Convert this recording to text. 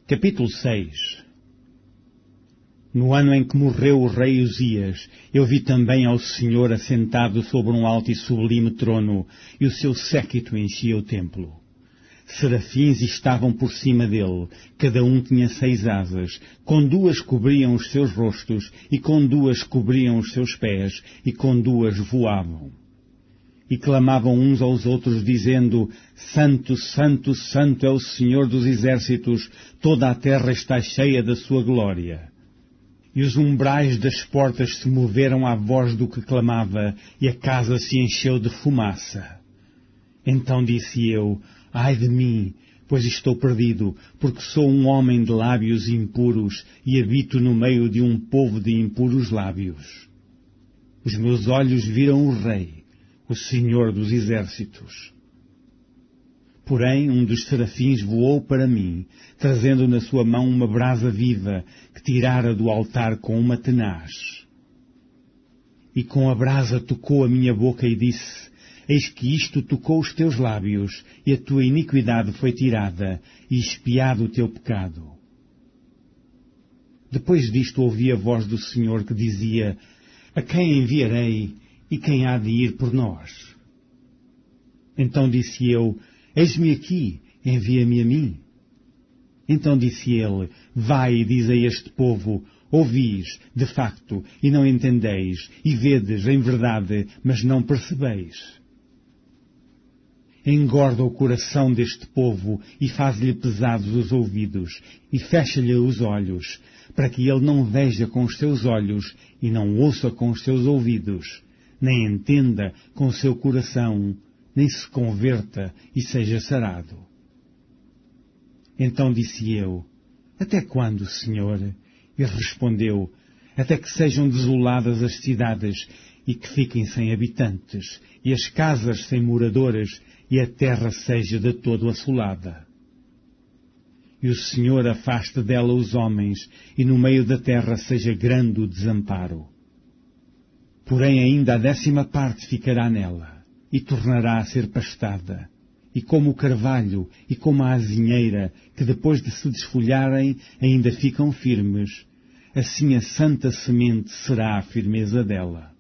Capítulo 6. No ano em que morreu o rei Uzias, eu vi também ao Senhor assentado sobre um alto e sublime trono, e o seu séquito enchia o templo. Serafins estavam por cima dele, cada um tinha 6 asas, com 2 cobriam os seus rostos, e com 2 cobriam os seus pés, e com 2 voavam. E clamavam uns aos outros, dizendo: Santo, Santo, Santo é o Senhor dos exércitos, toda a terra está cheia da sua glória. E os umbrais das portas se moveram à voz do que clamava, e a casa se encheu de fumaça. Então disse eu: Ai de mim, pois estou perdido, porque sou um homem de lábios impuros, e habito no meio de um povo de impuros lábios. Os meus olhos viram o Rei, o Senhor dos exércitos. Porém, um dos serafins voou para mim, trazendo na sua mão uma brasa viva, que tirara do altar com uma tenaz. E com a brasa tocou a minha boca e disse: Eis que isto tocou os teus lábios, e a tua iniquidade foi tirada, e expiado o teu pecado. Depois disto ouvi a voz do Senhor que dizia: A quem enviarei, e quem há de ir por nós? Então disse eu: Eis-me aqui, envia-me a mim. Então disse ele: Vai e diz a este povo: Ouvis, de facto, e não entendeis, e vedes, em verdade, mas não percebeis. Engorda o coração deste povo, e faz-lhe pesados os ouvidos, e fecha-lhe os olhos, para que ele não veja com os seus olhos, e não ouça com os seus ouvidos, nem entenda com o seu coração, nem se converta e seja sarado. Então disse eu: Até quando, Senhor? Ele respondeu: Até que sejam desoladas as cidades, e que fiquem sem habitantes, e as casas sem moradores, e a terra seja de todo assolada. E o Senhor afaste dela os homens, e no meio da terra seja grande o desamparo. Porém ainda a 10ª parte ficará nela, e tornará a ser pastada, e como o carvalho, e como a azinheira, que depois de se desfolharem ainda ficam firmes, assim a santa semente será a firmeza dela.